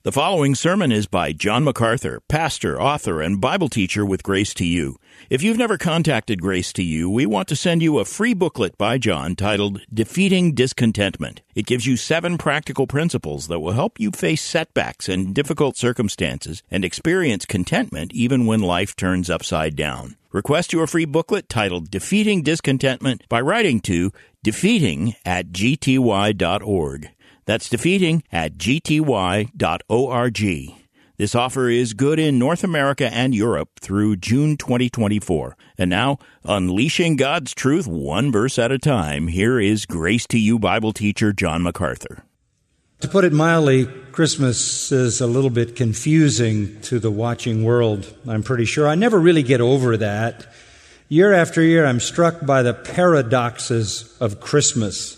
The following sermon is by John MacArthur, pastor, author, and Bible teacher with Grace to You. If you've never contacted Grace to You, we want to send you a free booklet by John titled Defeating Discontentment. It gives you 7 practical principles that will help you face setbacks and difficult circumstances and experience contentment even when life turns upside down. Request your free booklet titled Defeating Discontentment by writing to defeating@gty.org. That's defeating@gty.org. This offer is good in North America and Europe through June 2024. And now, unleashing God's truth one verse at a time, here is Grace to You Bible teacher John MacArthur. To put it mildly, Christmas is a little bit confusing to the watching world, I'm pretty sure. I never really get over that. Year after year, I'm struck by the paradoxes of Christmas.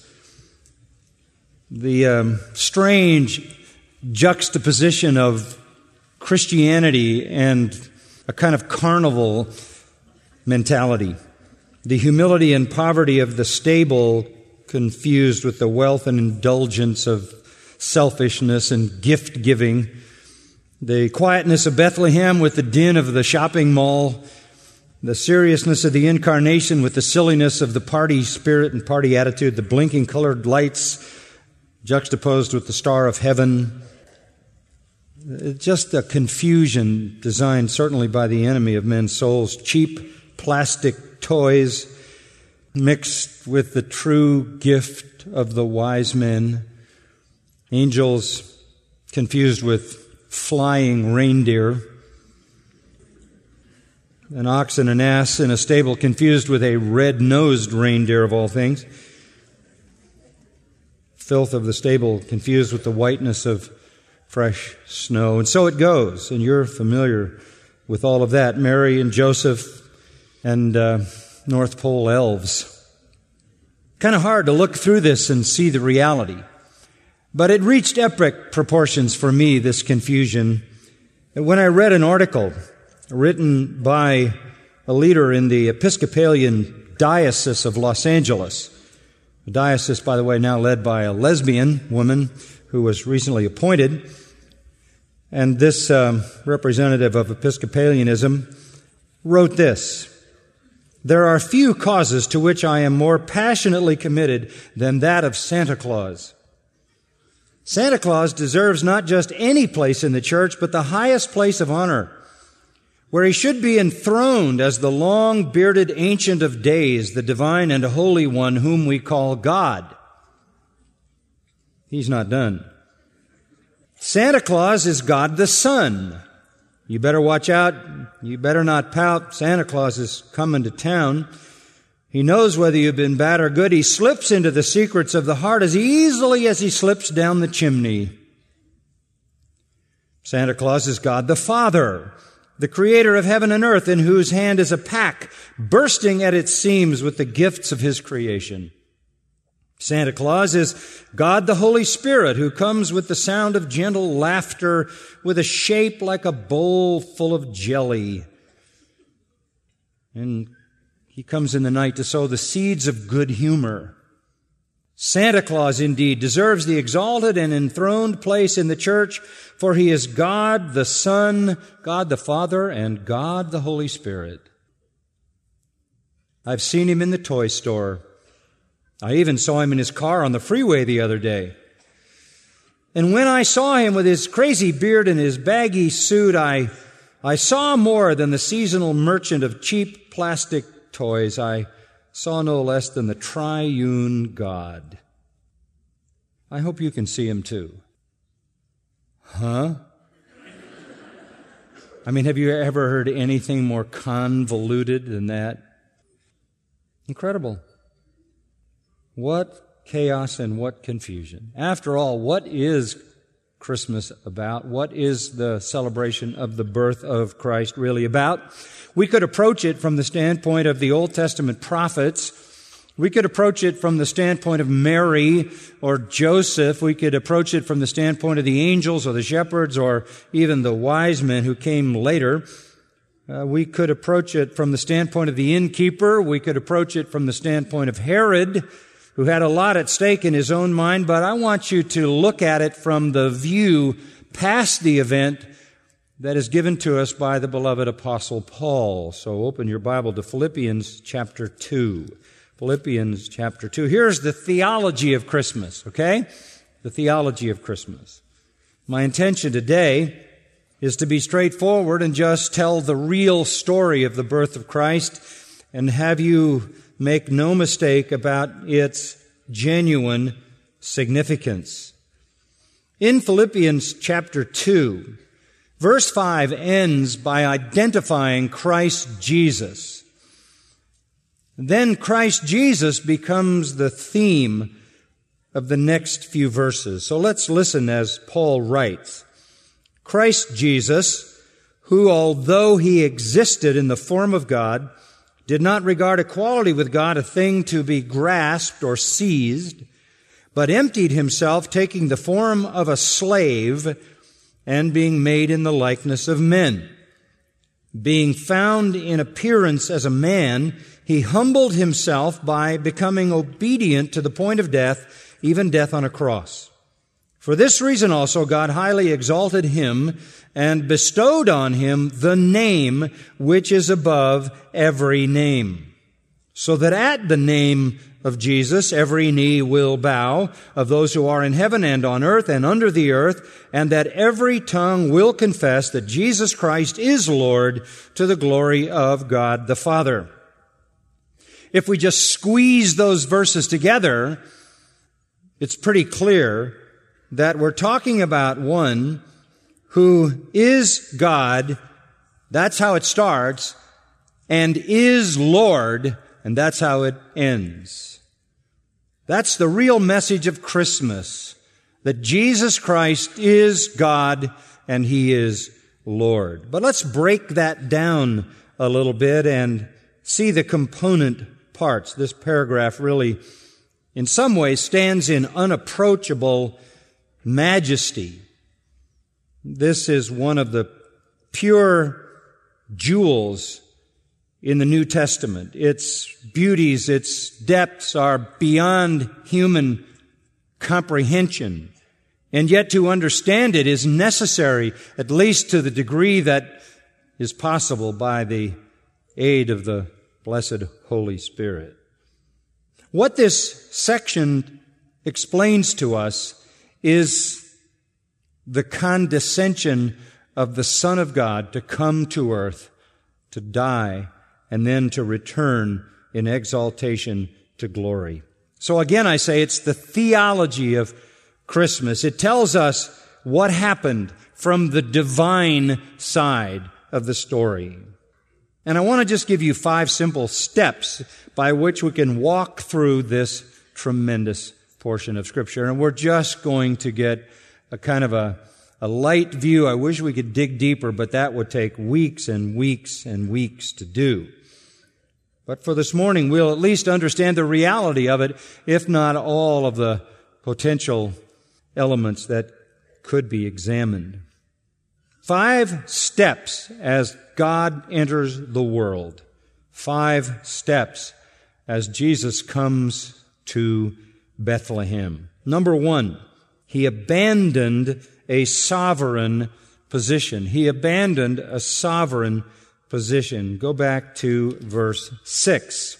The strange juxtaposition of Christianity and a kind of carnival mentality. The humility and poverty of the stable confused with the wealth and indulgence of selfishness and gift-giving. The quietness of Bethlehem with the din of the shopping mall. The seriousness of the incarnation with the silliness of the party spirit and party attitude. The blinking colored lights juxtaposed with the star of heaven. It's just a confusion designed certainly by the enemy of men's souls. Cheap plastic toys mixed with the true gift of the wise men. Angels confused with flying reindeer. An ox and an ass in a stable confused with a red-nosed reindeer of all things. Filth of the stable confused with the whiteness of fresh snow. And so it goes, and you're familiar with all of that. Mary and Joseph and North Pole elves. Kind of hard to look through this and see the reality. But it reached epic proportions for me, this confusion, when I read an article written by a leader in the Episcopalian Diocese of Los Angeles. The diocese, by the way, now led by a lesbian woman who was recently appointed. And this representative of Episcopalianism wrote this: "There are few causes to which I am more passionately committed than that of Santa Claus. Santa Claus deserves not just any place in the church, but the highest place of honor, where he should be enthroned as the long-bearded Ancient of Days, the divine and holy one whom we call God." He's not done. "Santa Claus is God the Son. You better watch out. You better not pout. Santa Claus is coming to town. He knows whether you've been bad or good. He slips into the secrets of the heart as easily as he slips down the chimney. Santa Claus is God the Father, the creator of heaven and earth, in whose hand is a pack bursting at its seams with the gifts of his creation. Santa Claus is God the Holy Spirit, who comes with the sound of gentle laughter, with a shape like a bowl full of jelly. And he comes in the night to sow the seeds of good humor. Santa Claus, indeed, deserves the exalted and enthroned place in the church, for he is God the Son, God the Father, and God the Holy Spirit. I've seen him in the toy store. I even saw him in his car on the freeway the other day. And when I saw him with his crazy beard and his baggy suit, I saw more than the seasonal merchant of cheap plastic toys. I saw no less than the triune God. I hope you can see him too." Huh? I mean, have you ever heard anything more convoluted than that? Incredible. What chaos and what confusion. After all, what is Christmas about? What is the celebration of the birth of Christ really about? We could approach it from the standpoint of the Old Testament prophets. We could approach it from the standpoint of Mary or Joseph. We could approach it from the standpoint of the angels or the shepherds or even the wise men who came later. We could approach it from the standpoint of the innkeeper. We could approach it from the standpoint of Herod, who had a lot at stake in his own mind. But I want you to look at it from the view past the event that is given to us by the beloved Apostle Paul. So open your Bible to Philippians chapter 2. Philippians chapter 2. Here's the theology of Christmas, okay? The theology of Christmas. My intention today is to be straightforward and just tell the real story of the birth of Christ and have you make no mistake about its genuine significance. In Philippians chapter 2, verse 5 ends by identifying Christ Jesus. Then Christ Jesus becomes the theme of the next few verses. So let's listen as Paul writes. Christ Jesus, who although he existed in the form of God, did not regard equality with God a thing to be grasped or seized, but emptied himself, taking the form of a slave and being made in the likeness of men. Being found in appearance as a man, he humbled himself by becoming obedient to the point of death, even death on a cross. For this reason also God highly exalted him and bestowed on him the name which is above every name, so that at the name of Jesus every knee will bow, of those who are in heaven and on earth and under the earth, and that every tongue will confess that Jesus Christ is Lord, to the glory of God the Father. If we just squeeze those verses together, it's pretty clear that we're talking about one who is God, that's how it starts, and is Lord, and that's how it ends. That's the real message of Christmas, that Jesus Christ is God and He is Lord. But let's break that down a little bit and see the component parts. This paragraph really, in some ways, stands in unapproachable majesty. This is one of the pure jewels in the New Testament. Its beauties, its depths are beyond human comprehension. And yet to understand it is necessary, at least to the degree that is possible by the aid of the blessed Holy Spirit. What this section explains to us is the condescension of the Son of God to come to earth, to die, and then to return in exaltation to glory. So again, I say it's the theology of Christmas. It tells us what happened from the divine side of the story. And I want to just give you 5 simple steps by which we can walk through this tremendous portion of Scripture. And we're just going to get a kind of a light view. I wish we could dig deeper, but that would take weeks and weeks and weeks to do. But for this morning, we'll at least understand the reality of it, if not all of the potential elements that could be examined. 5 steps as God enters the world. 5 steps as Jesus comes to Bethlehem. Number 1, He abandoned a sovereign position. He abandoned a sovereign position. Go back to verse 6.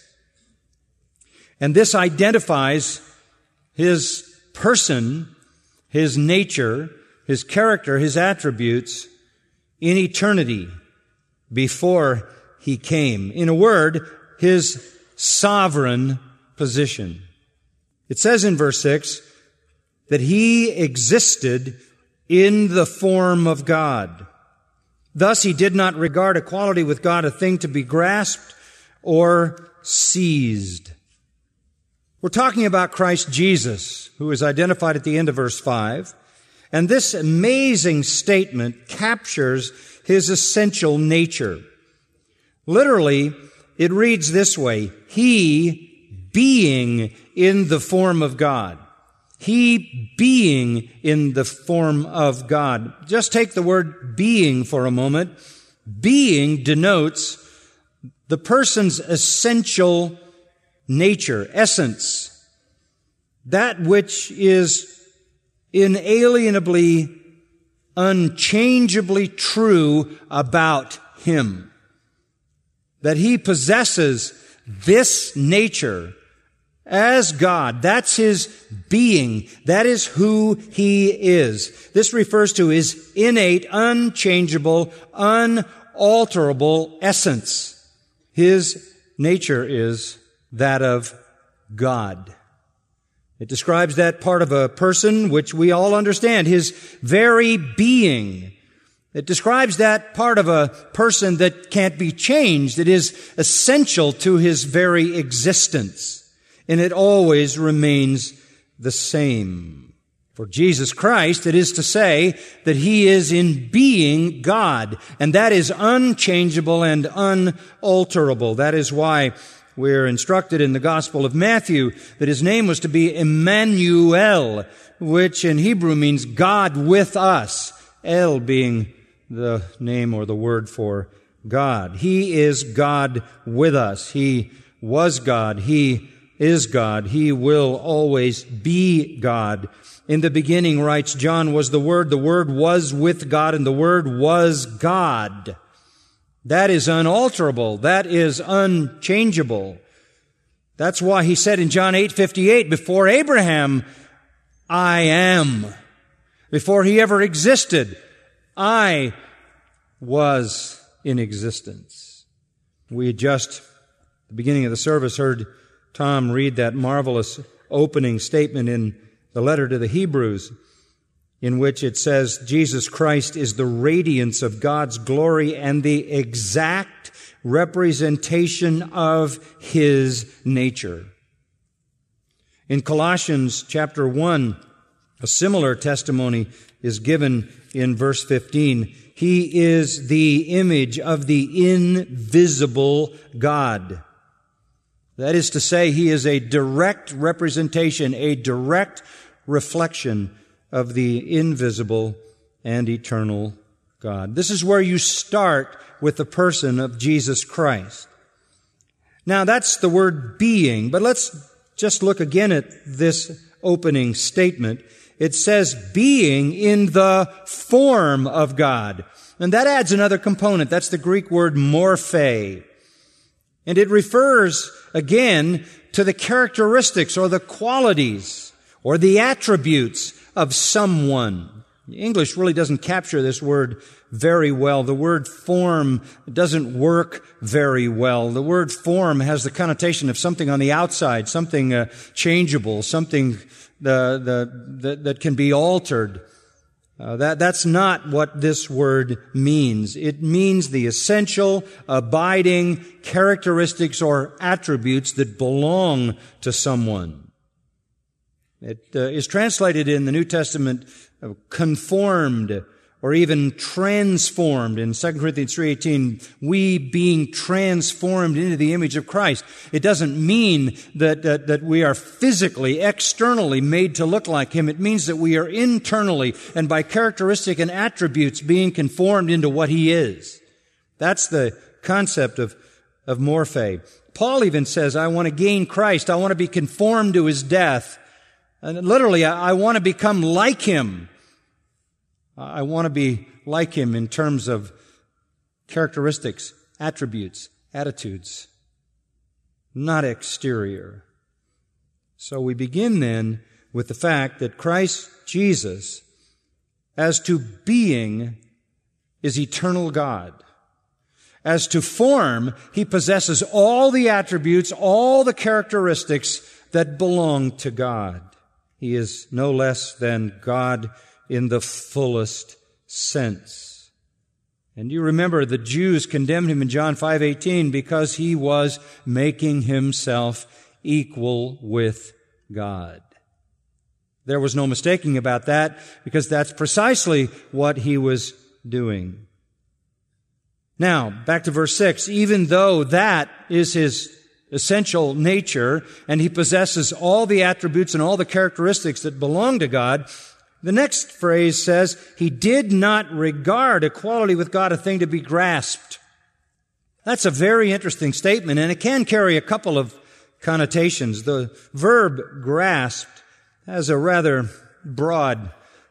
And this identifies His person, His nature, His character, His attributes in eternity before He came. In a word, His sovereign position. It says in verse 6 that He existed in the form of God. Thus He did not regard equality with God a thing to be grasped or seized. We're talking about Christ Jesus, who is identified at the end of verse 5. And this amazing statement captures His essential nature. Literally, it reads this way: He being in the form of God. He being in the form of God. Just take the word being for a moment. Being denotes the person's essential nature, essence. That which is inalienably unchangeably true about Him. That He possesses this nature as God. That's His being. That is who He is. This refers to His innate, unchangeable, unalterable essence. His nature is that of God. It describes that part of a person which we all understand, His very being. It describes that part of a person that can't be changed. It is essential to His very existence. And it always remains the same. For Jesus Christ, it is to say that He is in being God, and that is unchangeable and unalterable. That is why we're instructed in the Gospel of Matthew that His name was to be Emmanuel, which in Hebrew means God with us, El being the name or the word for God. He is God with us. He was God. He is God. He will always be God. In the beginning, writes John, was the Word was with God, and the Word was God. That is unalterable. That is unchangeable. That's why He said in John 8:58, before Abraham, I am. Before he ever existed, I was in existence. We just, at the beginning of the service, heard Tom read that marvelous opening statement in the letter to the Hebrews, in which it says, Jesus Christ is the radiance of God's glory and the exact representation of His nature. In Colossians chapter 1, a similar testimony is given in verse 15. He is the image of the invisible God. That is to say, He is a direct representation, a direct reflection of the invisible and eternal God. This is where you start with the person of Jesus Christ. Now, that's the word being, but let's just look again at this opening statement. It says being in the form of God. And that adds another component. That's the Greek word morphe. And it refers, again, to the characteristics or the qualities or the attributes of someone. English really doesn't capture this word very well. The word form doesn't work very well. The word form has the connotation of something on the outside, something changeable, something that can be altered. That's not what this word means. It means the essential, abiding characteristics or attributes that belong to someone. It is translated in the New Testament conformed or even transformed. In 2 Corinthians 3:18, we being transformed into the image of Christ. It doesn't mean that we are physically, externally made to look like Him. It means that we are internally and by characteristic and attributes being conformed into what He is. That's the concept of morphe. Paul even says, I want to gain Christ. I want to be conformed to His death. And literally, I want to become like Him. I want to be like Him in terms of characteristics, attributes, attitudes, not exterior. So we begin then with the fact that Christ Jesus, as to being, is eternal God. As to form, He possesses all the attributes, all the characteristics that belong to God. He is no less than God in the fullest sense. And you remember the Jews condemned Him in John 5:18 because He was making Himself equal with God. There was no mistaking about that because that's precisely what He was doing. Now, back to verse 6. Even though that is His essential nature and He possesses all the attributes and all the characteristics that belong to God, the next phrase says, He did not regard equality with God a thing to be grasped. That's a very interesting statement, and it can carry a couple of connotations. The verb grasped has a rather broad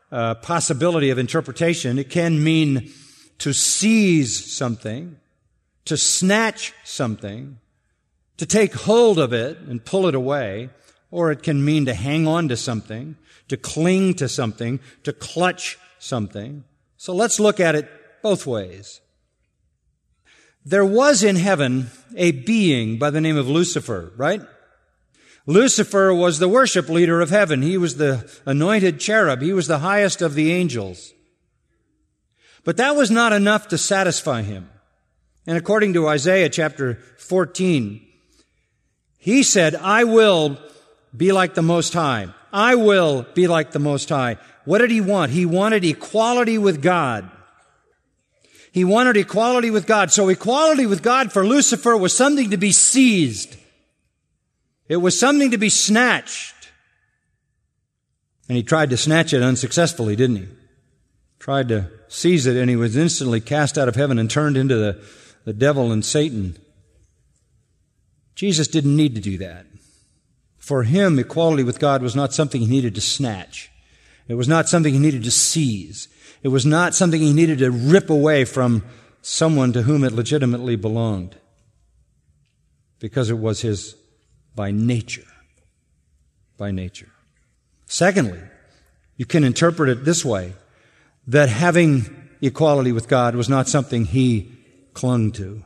possibility of interpretation. It can mean to seize something, to snatch something, to take hold of it and pull it away, or it can mean to hang on to something, to cling to something, to clutch something. So let's look at it both ways. There was in heaven a being by the name of Lucifer, right? Lucifer was the worship leader of heaven. He was the anointed cherub. He was the highest of the angels. But that was not enough to satisfy him. And according to Isaiah chapter 14, he said, I will be like the Most High. I will be like the Most High. What did he want? He wanted equality with God. He wanted equality with God. So equality with God for Lucifer was something to be seized. It was something to be snatched. And he tried to snatch it unsuccessfully, didn't he? Tried to seize it, and he was instantly cast out of heaven and turned into the devil and Satan. Jesus didn't need to do that. For him, equality with God was not something he needed to snatch. It was not something he needed to seize. It was not something he needed to rip away from someone to whom it legitimately belonged, because it was his by nature. By nature. Secondly, you can interpret it this way, that having equality with God was not something he clung to.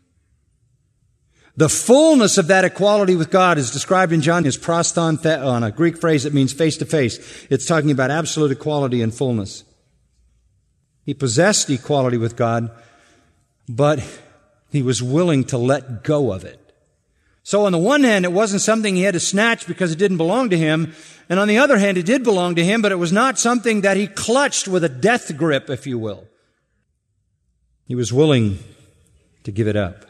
The fullness of that equality with God is described in John as proston theon, a Greek phrase that means face to face. It's talking about absolute equality and fullness. He possessed equality with God, but he was willing to let go of it. So on the one hand, it wasn't something he had to snatch because it didn't belong to him. And on the other hand, it did belong to him, but it was not something that he clutched with a death grip, if you will. He was willing to give it up.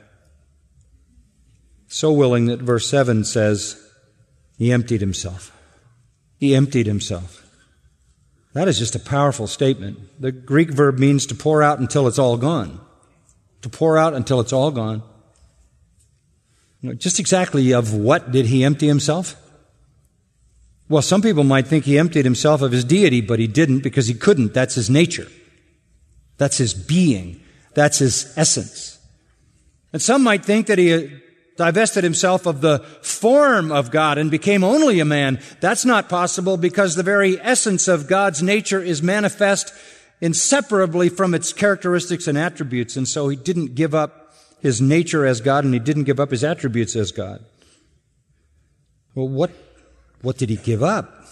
So willing that verse 7 says, he emptied himself. He emptied himself. That is just a powerful statement. The Greek verb means to pour out until it's all gone. To pour out until it's all gone. Just exactly of what did he empty himself? Well, some people might think he emptied himself of his deity, but he didn't because he couldn't. That's his nature. That's his being. That's his essence. And some might think that he divested himself of the form of God and became only a man. That's not possible because the very essence of God's nature is manifest inseparably from its characteristics and attributes. And so he didn't give up his nature as God, and he didn't give up his attributes as God. Well, what did he give up?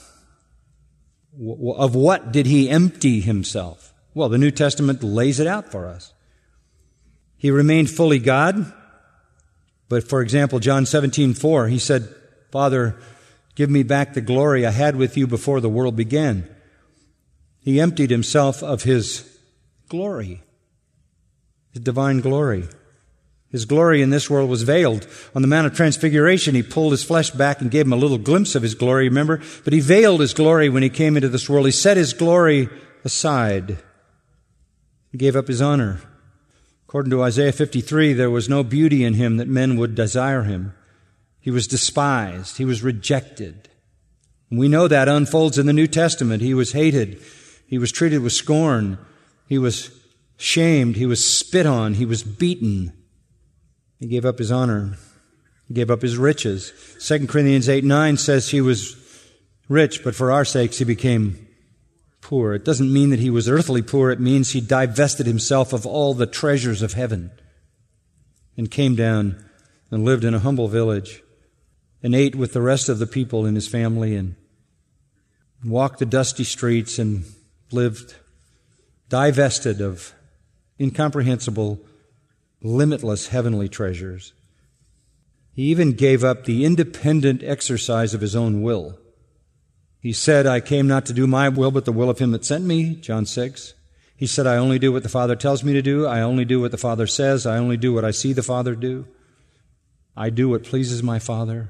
Of what did he empty himself? Well, the New Testament lays it out for us. He remained fully God. But for example, John 17:4, he said, Father, give me back the glory I had with you before the world began. He emptied himself of his glory, his divine glory. His glory in this world was veiled. On the Mount of Transfiguration, he pulled his flesh back and gave him a little glimpse of his glory, remember? But he veiled his glory when he came into this world. He set his glory aside. He gave up his honor. According to Isaiah 53, there was no beauty in him that men would desire him. He was despised. He was rejected. And we know that unfolds in the New Testament. He was hated. He was treated with scorn. He was shamed. He was spit on. He was beaten. He gave up his honor. He gave up his riches. 2 Corinthians 8:9 says he was rich, but for our sakes he became poor. It doesn't mean that he was earthly poor. It means he divested himself of all the treasures of heaven and came down and lived in a humble village and ate with the rest of the people in his family and walked the dusty streets and lived divested of incomprehensible, limitless heavenly treasures. He even gave up the independent exercise of his own will. He said, I came not to do my will, but the will of him that sent me, John 6. He said, I only do what the Father tells me to do. I only do what the Father says. I only do what I see the Father do. I do what pleases my Father.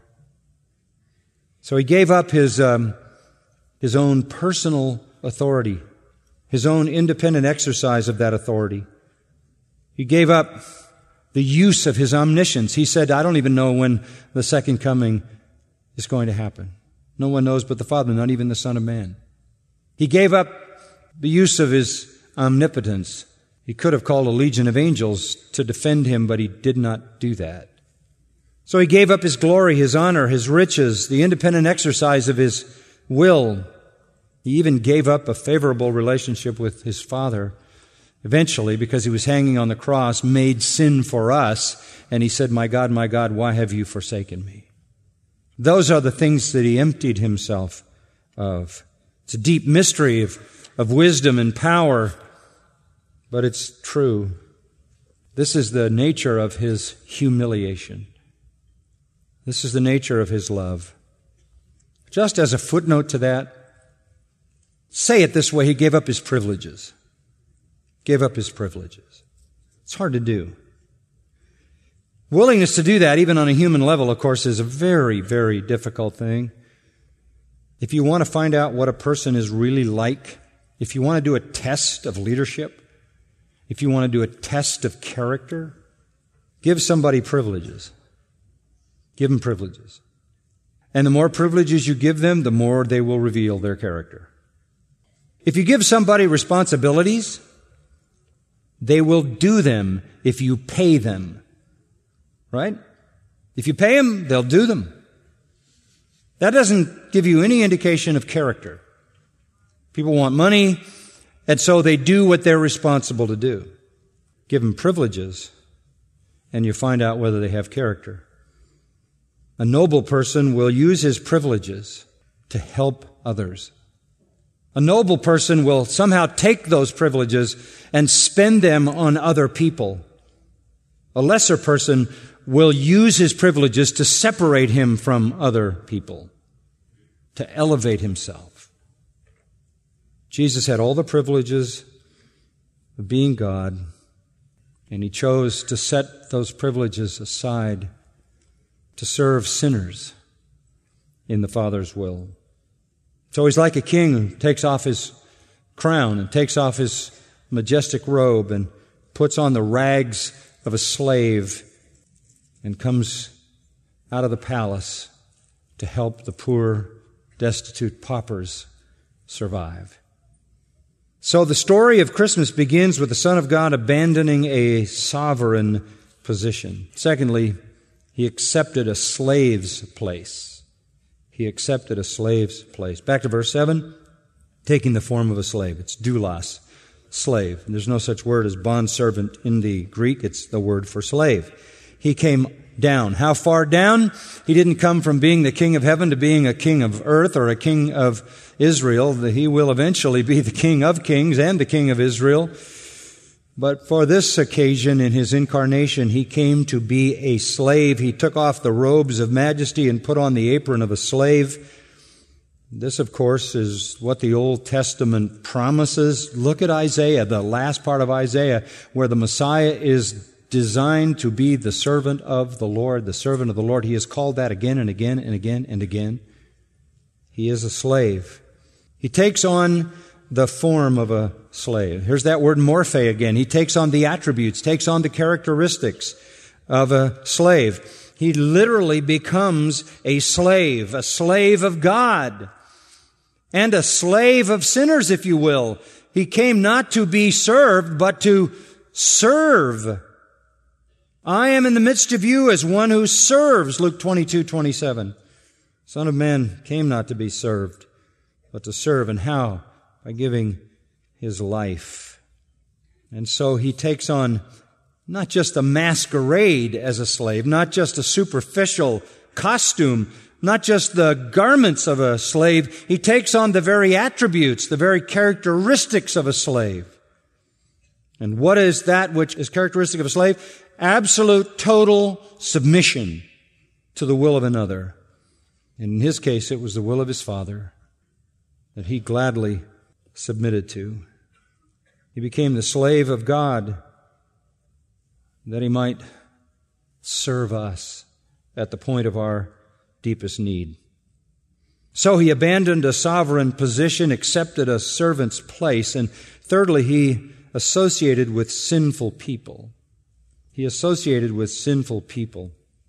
So he gave up his own personal authority, his own independent exercise of that authority. He gave up the use of his omniscience. He said, I don't even know when the second coming is going to happen. No one knows but the Father, not even the Son of Man. He gave up the use of his omnipotence. He could have called a legion of angels to defend him, but he did not do that. So he gave up his glory, his honor, his riches, the independent exercise of his will. He even gave up a favorable relationship with his Father. Eventually, because he was hanging on the cross, made sin for us, and he said, my God, why have you forsaken me? Those are the things that he emptied himself of. It's a deep mystery of wisdom and power, but it's true. This is the nature of his humiliation. This is the nature of his love. Just as a footnote to that, say it this way, he gave up his privileges. Gave up his privileges. It's hard to do. Willingness to do that, even on a human level, of course, is a very, very difficult thing. If you want to find out what a person is really like, if you want to do a test of leadership, if you want to do a test of character, give somebody privileges. Give them privileges. And the more privileges you give them, the more they will reveal their character. If you give somebody responsibilities, they will do them if you pay them. Right? If you pay them, they'll do them. That doesn't give you any indication of character. People want money, and so they do what they're responsible to do. Give them privileges, and you find out whether they have character. A noble person will use his privileges to help others. A noble person will somehow take those privileges and spend them on other people. A lesser person will use his privileges to separate him from other people, to elevate himself. Jesus had all the privileges of being God, and he chose to set those privileges aside to serve sinners in the Father's will. So he's like a king who takes off his crown and takes off his majestic robe and puts on the rags of a slave and comes out of the palace to help the poor, destitute paupers survive. So the story of Christmas begins with the Son of God abandoning a sovereign position. Secondly, he accepted a slave's place. He accepted a slave's place. Back to verse 7, taking the form of a slave. It's doulos, slave. And there's no such word as bondservant in the Greek. It's the word for slave. He came down. How far down? He didn't come from being the king of heaven to being a king of earth or a king of Israel. He will eventually be the king of kings and the king of Israel. But for this occasion in his incarnation, he came to be a slave. He took off the robes of majesty and put on the apron of a slave. This, of course, is what the Old Testament promises. Look at Isaiah, the last part of Isaiah, where the Messiah is designed to be the servant of the Lord, the servant of the Lord. He is called that again and again and again and again. He is a slave. He takes on the form of a slave. Here's that word morphe again. He takes on the attributes, takes on the characteristics of a slave. He literally becomes a slave of God, and a slave of sinners, if you will. He came not to be served, but to serve. I am in the midst of you as one who serves, Luke 22:27. Son of Man came not to be served, but to serve. And how? By giving his life. And so he takes on not just a masquerade as a slave, not just a superficial costume, not just the garments of a slave. He takes on the very attributes, the very characteristics of a slave. And what is that which is characteristic of a slave? Absolute, total submission to the will of another. And in his case, it was the will of his Father that he gladly submitted to. He became the slave of God that he might serve us at the point of our deepest need. So he abandoned a sovereign position, accepted a servant's place, and thirdly, he associated with sinful people. He associated with sinful people.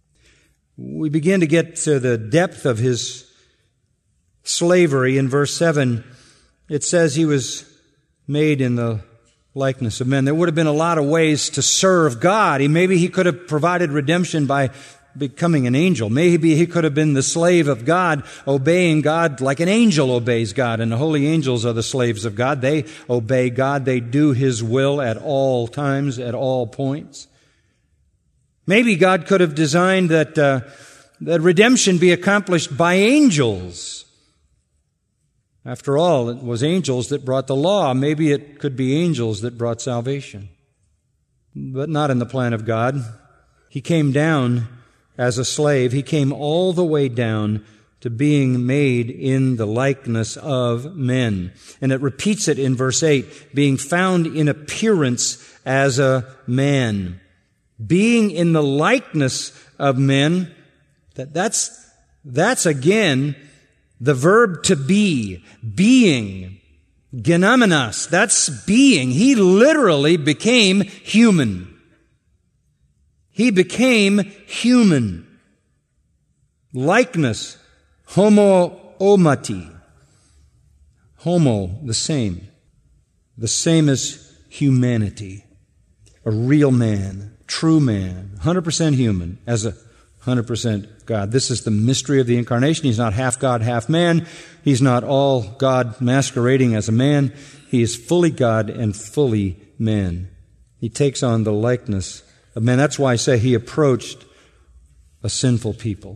We begin to get to the depth of his slavery in verse 7. It says he was made in the likeness of men. There would have been a lot of ways to serve God. Maybe he could have provided redemption by becoming an angel. Maybe he could have been the slave of God, obeying God like an angel obeys God. And the holy angels are the slaves of God. They obey God. They do His will at all times, at all points. Maybe God could have designed that redemption be accomplished by angels. After all, it was angels that brought the law. Maybe it could be angels that brought salvation. But not in the plan of God. He came down as a slave. He came all the way down to being made in the likeness of men. And it repeats it in verse 8, being found in appearance as a man. Being in the likeness of men, that's again the verb to be, being, genomenos, that's being. He literally became human. He became human. Likeness, homoomati. Homo, the same. The same as humanity. A real man, true man, 100% human, as a 100% God. This is the mystery of the incarnation. He's not half God, half man. He's not all God masquerading as a man. He is fully God and fully man. He takes on the likeness of man. That's why I say he approached a sinful people.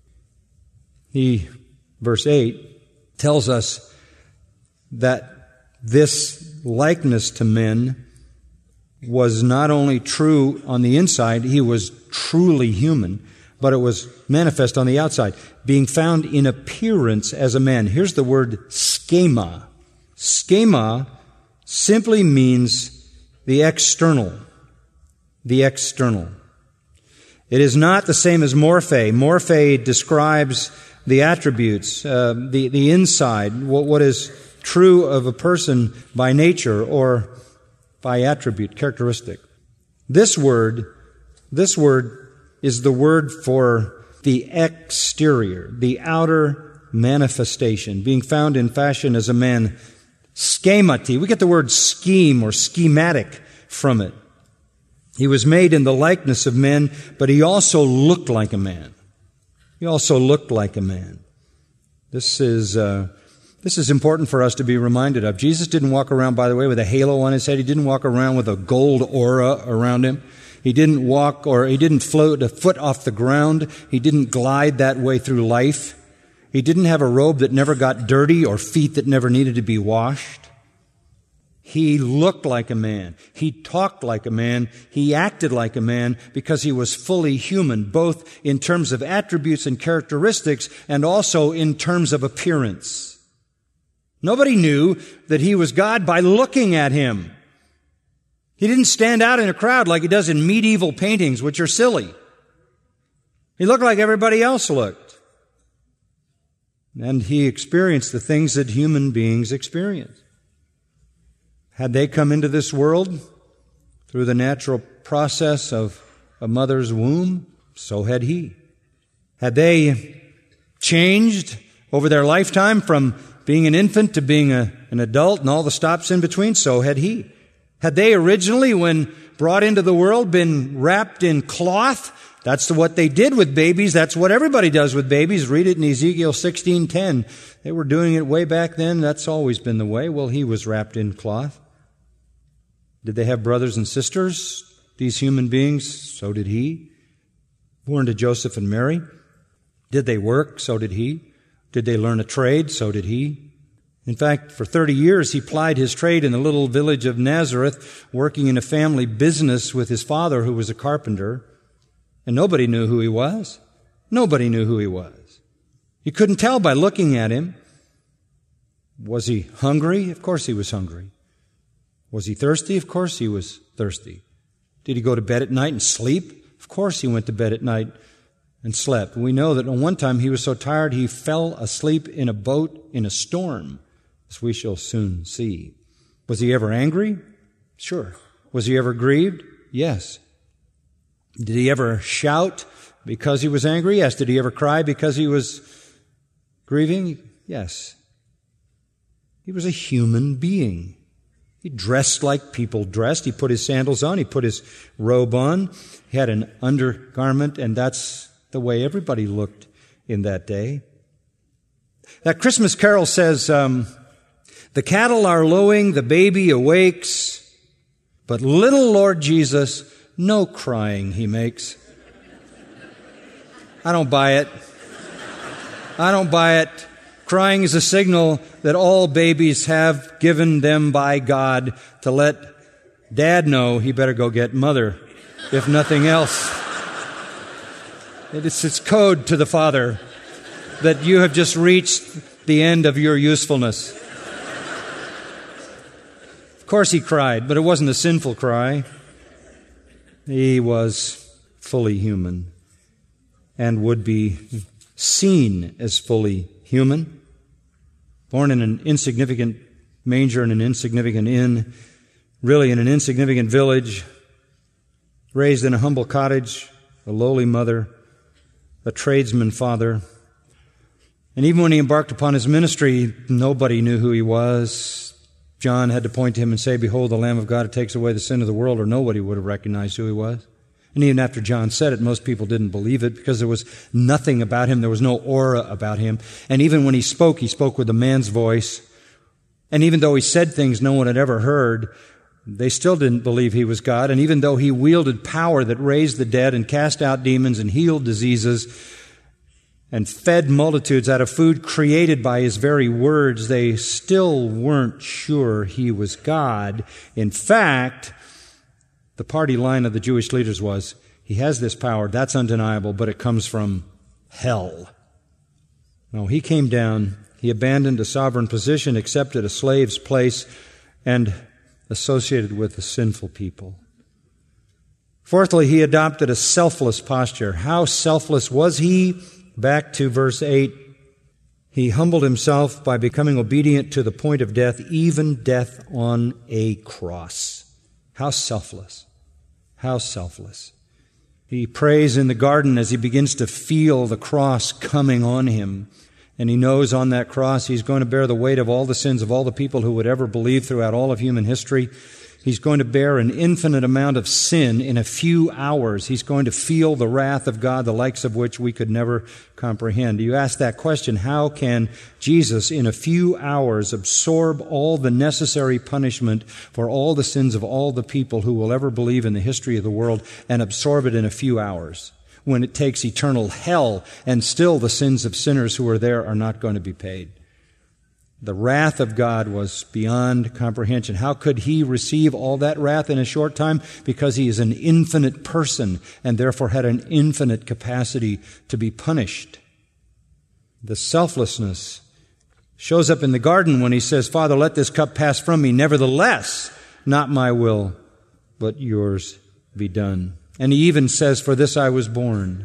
Verse 8, tells us that this likeness to men was not only true on the inside, he was truly human, but it was manifest on the outside, being found in appearance as a man. Here's the word schema. Schema simply means the external. The external. It is not the same as morphe. Morphe describes the attributes, the inside, what is true of a person by nature or by attribute, characteristic. This word is the word for the exterior, the outer manifestation, being found in fashion as a man. Schemati. We get the word scheme or schematic from it. He was made in the likeness of men, but he also looked like a man. He also looked like a man. This is important for us to be reminded of. Jesus didn't walk around, by the way, with a halo on his head. He didn't walk around with a gold aura around him. He didn't float a foot off the ground. He didn't glide that way through life. He didn't have a robe that never got dirty or feet that never needed to be washed. He looked like a man. He talked like a man. He acted like a man because he was fully human, both in terms of attributes and characteristics and also in terms of appearance. Nobody knew that he was God by looking at him. He didn't stand out in a crowd like he does in medieval paintings, which are silly. He looked like everybody else looked. And he experienced the things that human beings experience. Had they come into this world through the natural process of a mother's womb, so had he. Had they changed over their lifetime from being an infant to being an adult and all the stops in between, so had he. Had they originally, when brought into the world, been wrapped in cloth? That's what they did with babies. That's what everybody does with babies. Read it in Ezekiel 16:10. They were doing it way back then. That's always been the way. Well, he was wrapped in cloth. Did they have brothers and sisters, these human beings? So did he. Born to Joseph and Mary. Did they work? So did he. Did they learn a trade? So did he. In fact, for 30 years, he plied his trade in the little village of Nazareth, working in a family business with his father, who was a carpenter. And nobody knew who he was. Nobody knew who he was. You couldn't tell by looking at him. Was he hungry? Of course he was hungry. Was he thirsty? Of course he was thirsty. Did he go to bed at night and sleep? Of course he went to bed at night and slept. We know that on one time he was so tired he fell asleep in a boat in a storm, as we shall soon see. Was he ever angry? Sure. Was he ever grieved? Yes. Did he ever shout because he was angry? Yes. Did he ever cry because he was grieving? Yes. He was a human being. He dressed like people dressed. He put his sandals on. He put his robe on. He had an undergarment, and that's the way everybody looked in that day. That Christmas carol says, the cattle are lowing, the baby awakes, but little Lord Jesus, no crying he makes. I don't buy it. I don't buy it. Crying is a signal that all babies have given them by God to let Dad know he better go get Mother, if nothing else. It's code to the Father that you have just reached the end of your usefulness. Of course he cried, but it wasn't a sinful cry. He was fully human and would be seen as fully human. Born in an insignificant manger in an insignificant inn, really in an insignificant village, raised in a humble cottage, a lowly mother, a tradesman father. And even when he embarked upon his ministry, nobody knew who he was. John had to point to him and say, "Behold, the Lamb of God who takes away the sin of the world," or nobody would have recognized who he was. And even after John said it, most people didn't believe it because there was nothing about him. There was no aura about him. And even when he spoke with a man's voice. And even though he said things no one had ever heard, they still didn't believe he was God. And even though he wielded power that raised the dead and cast out demons and healed diseases and fed multitudes out of food created by his very words, they still weren't sure he was God. In fact, the party line of the Jewish leaders was, he has this power, that's undeniable, but it comes from hell. No, he came down, he abandoned a sovereign position, accepted a slave's place, and associated with the sinful people. Fourthly, he adopted a selfless posture. How selfless was he? Back to verse 8. He humbled himself by becoming obedient to the point of death, even death on a cross. How selfless. How selfless. He prays in the garden as he begins to feel the cross coming on him. And he knows on that cross he's going to bear the weight of all the sins of all the people who would ever believe throughout all of human history. He's going to bear an infinite amount of sin in a few hours. He's going to feel the wrath of God, the likes of which we could never comprehend. You ask that question, how can Jesus in a few hours absorb all the necessary punishment for all the sins of all the people who will ever believe in the history of the world and absorb it in a few hours when it takes eternal hell and still the sins of sinners who are there are not going to be paid? The wrath of God was beyond comprehension. How could he receive all that wrath in a short time? Because he is an infinite person and therefore had an infinite capacity to be punished. The selflessness shows up in the garden when he says, "Father, let this cup pass from me. Nevertheless, not my will, but yours be done." And he even says, "For this I was born,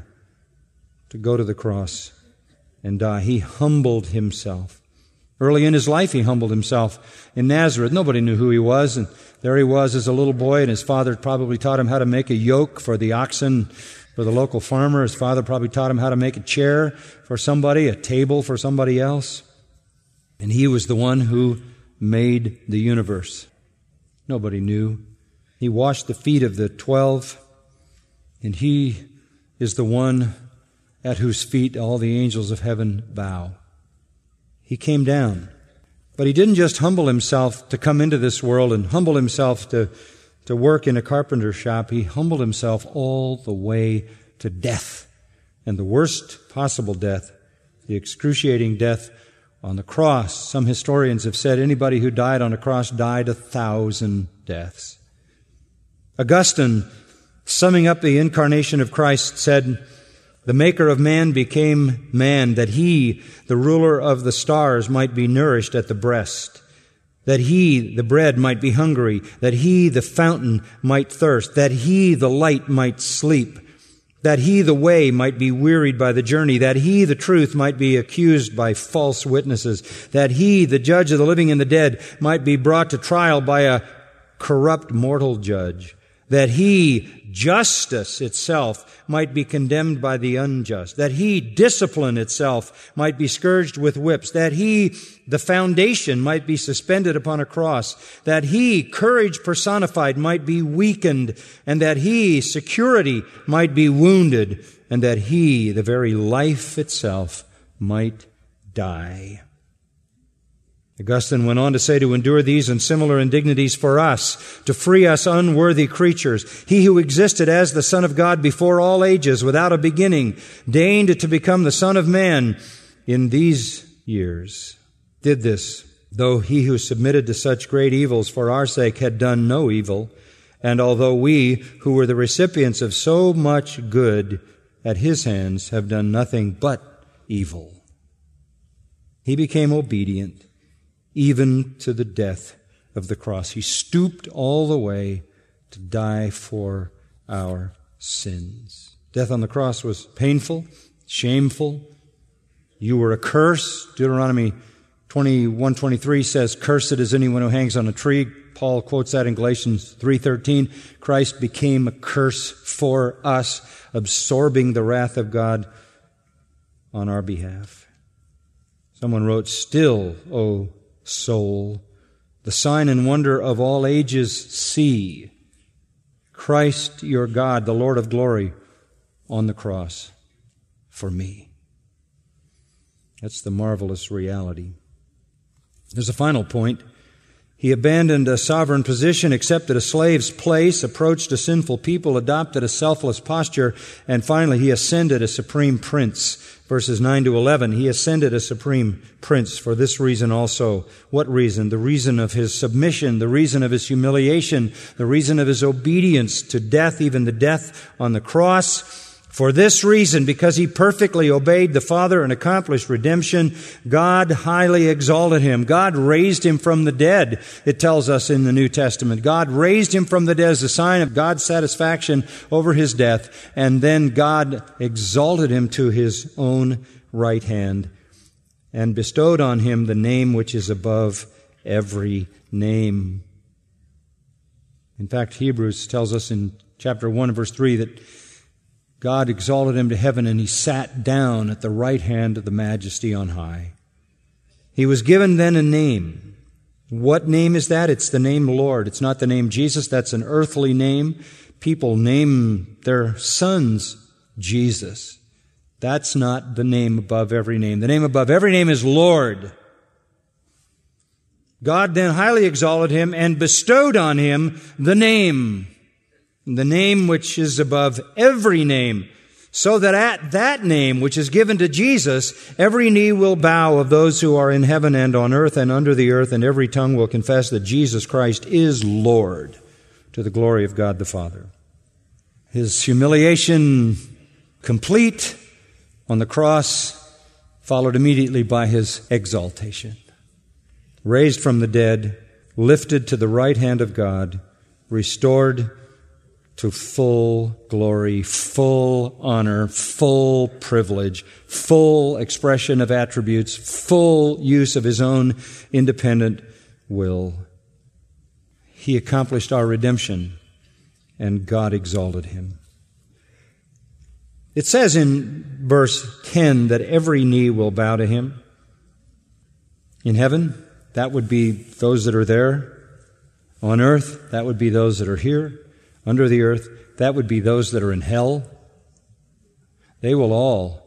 to go to the cross and die." He humbled himself. Early in his life, he humbled himself. In Nazareth, nobody knew who he was, and there he was as a little boy, and his father probably taught him how to make a yoke for the oxen for the local farmer. His father probably taught him how to make a chair for somebody, a table for somebody else. And he was the one who made the universe. Nobody knew. He washed the feet of the 12, and he is the one at whose feet all the angels of heaven bow. He came down. But he didn't just humble himself to come into this world and humble himself to work in a carpenter shop. He humbled himself all the way to death. And the worst possible death, the excruciating death on the cross. Some historians have said anybody who died on a cross died 1,000 deaths. Augustine, summing up the incarnation of Christ, said, "The maker of man became man, that he, the ruler of the stars, might be nourished at the breast, that he, the bread, might be hungry, that he, the fountain, might thirst, that he, the light, might sleep, that he, the way, might be wearied by the journey, that he, the truth, might be accused by false witnesses, that he, the judge of the living and the dead, might be brought to trial by a corrupt mortal judge, that He, justice itself, might be condemned by the unjust, that He, discipline itself, might be scourged with whips, that He, the foundation, might be suspended upon a cross, that He, courage personified, might be weakened, and that He, security, might be wounded, and that He, the very life itself, might die. Augustine went on to say, to endure these and similar indignities for us, to free us unworthy creatures. He who existed as the Son of God before all ages, without a beginning, deigned to become the Son of Man in these years. Did this, though He who submitted to such great evils for our sake had done no evil, and although we, who were the recipients of so much good at His hands, have done nothing but evil. He became obedient, even to the death of the cross. He stooped all the way to die for our sins. Death on the cross was painful, shameful. You were a curse. Deuteronomy 21:23 says, "Cursed is anyone who hangs on a tree." Paul quotes that in Galatians 3:13. Christ became a curse for us, absorbing the wrath of God on our behalf. Someone wrote, "Still, O soul, the sign and wonder of all ages see, Christ your God, the Lord of glory, on the cross for me." That's the marvelous reality. There's a final point. He abandoned a sovereign position, accepted a slave's place, approached a sinful people, adopted a selfless posture, and finally He ascended as supreme prince. Verses 9 to 11, He ascended as supreme prince for this reason also. What reason? The reason of His submission, the reason of His humiliation, the reason of His obedience to death, even the death on the cross. For this reason, because He perfectly obeyed the Father and accomplished redemption, God highly exalted Him. God raised Him from the dead, it tells us in the New Testament. God raised Him from the dead as a sign of God's satisfaction over His death, and then God exalted Him to His own right hand and bestowed on Him the name which is above every name. In fact, Hebrews tells us in chapter 1 verse 3 that God exalted Him to heaven, and He sat down at the right hand of the Majesty on high. He was given then a name. What name is that? It's the name Lord. It's not the name Jesus. That's an earthly name. People name their sons Jesus. That's not the name above every name. The name above every name is Lord. God then highly exalted Him and bestowed on Him the name which is above every name, so that at that name which is given to Jesus, every knee will bow of those who are in heaven and on earth and under the earth, and every tongue will confess that Jesus Christ is Lord, to the glory of God the Father. His humiliation complete on the cross, followed immediately by His exaltation. Raised from the dead, lifted to the right hand of God, restored to full glory, full honor, full privilege, full expression of attributes, full use of His own independent will. He accomplished our redemption, and God exalted Him. It says in verse 10 that every knee will bow to Him. In heaven, that would be those that are there. On earth, that would be those that are here. Under the earth, that would be those that are in hell. They will all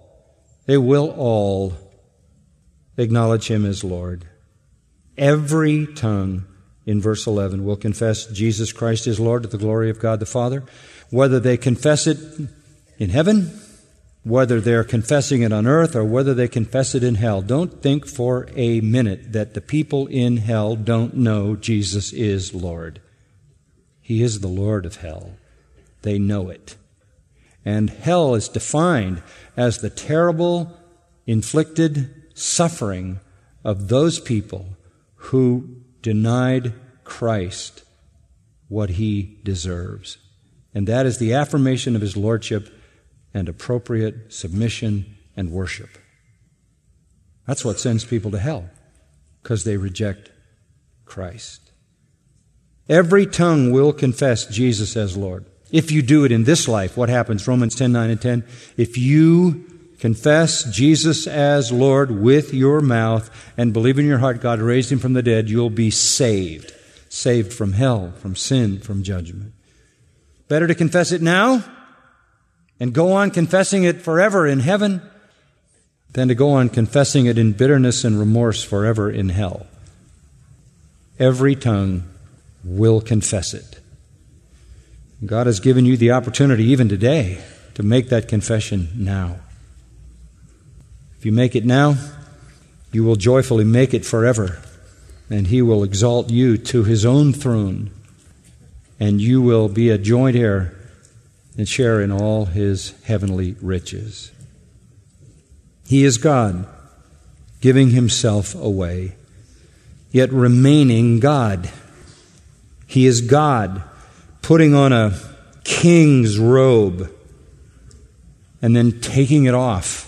acknowledge Him as Lord. Every tongue, in verse 11, will confess Jesus Christ is Lord to the glory of God the Father. Whether they confess it in heaven, whether they're confessing it on earth, or whether they confess it in hell. Don't think for a minute that the people in hell don't know Jesus is Lord. He is the Lord of hell. They know it. And hell is defined as the terrible, inflicted suffering of those people who denied Christ what He deserves. And that is the affirmation of His lordship and appropriate submission and worship. That's what sends people to hell, because they reject Christ. Every tongue will confess Jesus as Lord. If you do it in this life, what happens? Romans 10:9 and 10. If you confess Jesus as Lord with your mouth and believe in your heart God raised him from the dead, you'll be saved. Saved from hell, from sin, from judgment. Better to confess it now and go on confessing it forever in heaven than to go on confessing it in bitterness and remorse forever in hell. Every tongue will confess it. God has given you the opportunity even today to make that confession now. If you make it now, you will joyfully make it forever, and He will exalt you to His own throne, and you will be a joint heir and share in all His heavenly riches. He is God, giving Himself away, yet remaining God. He is God, putting on a king's robe and then taking it off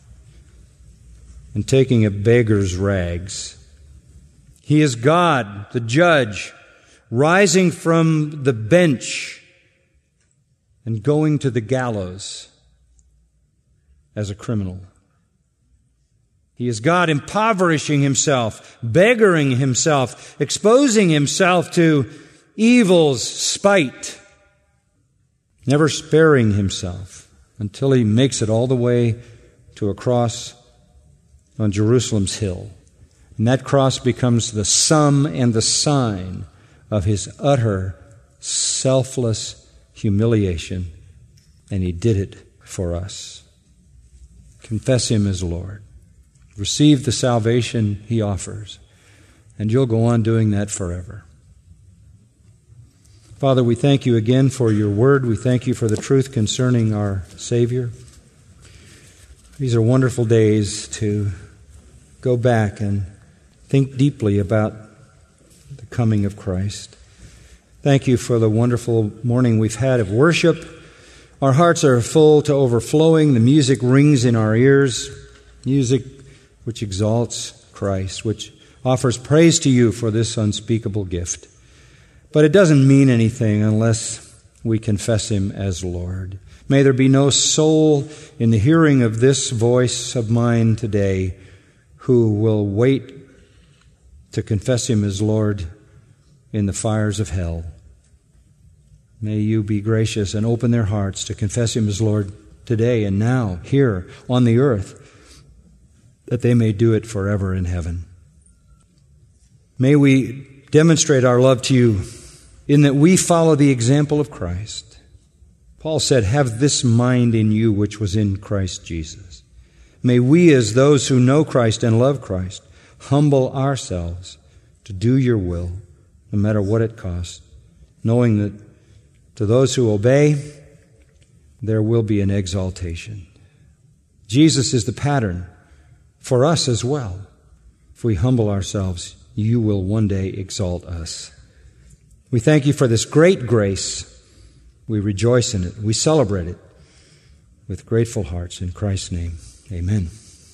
and taking a beggar's rags. He is God, the judge, rising from the bench and going to the gallows as a criminal. He is God impoverishing Himself, beggaring Himself, exposing Himself to evil's spite, never sparing Himself until He makes it all the way to a cross on Jerusalem's hill. And that cross becomes the sum and the sign of His utter, selfless humiliation. And He did it for us. Confess Him as Lord. Receive the salvation He offers. And you'll go on doing that forever. Father, we thank You again for Your word. We thank You for the truth concerning our Savior. These are wonderful days to go back and think deeply about the coming of Christ. Thank You for the wonderful morning we've had of worship. Our hearts are full to overflowing. The music rings in our ears. Music which exalts Christ, which offers praise to You for this unspeakable gift. But it doesn't mean anything unless we confess Him as Lord. May there be no soul in the hearing of this voice of mine today who will wait to confess Him as Lord in the fires of hell. May You be gracious and open their hearts to confess Him as Lord today and now, here on the earth, that they may do it forever in heaven. May we demonstrate our love to You in that we follow the example of Christ. Paul said, "Have this mind in you which was in Christ Jesus." May we, as those who know Christ and love Christ, humble ourselves to do Your will, no matter what it costs, knowing that to those who obey, there will be an exaltation. Jesus is the pattern for us as well. If we humble ourselves, You will one day exalt us. We thank You for this great grace. We rejoice in it. We celebrate it with grateful hearts. In Christ's name, amen.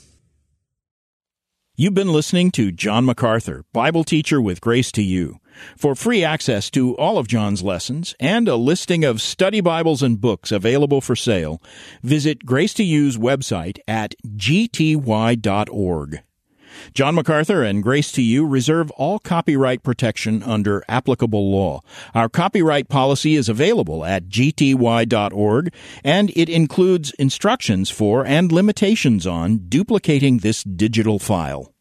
You've been listening to John MacArthur, Bible teacher with Grace to You. For free access to all of John's lessons and a listing of study Bibles and books available for sale, visit Grace to You's website at gty.org. John MacArthur and Grace to You reserve all copyright protection under applicable law. Our copyright policy is available at gty.org, and it includes instructions for and limitations on duplicating this digital file.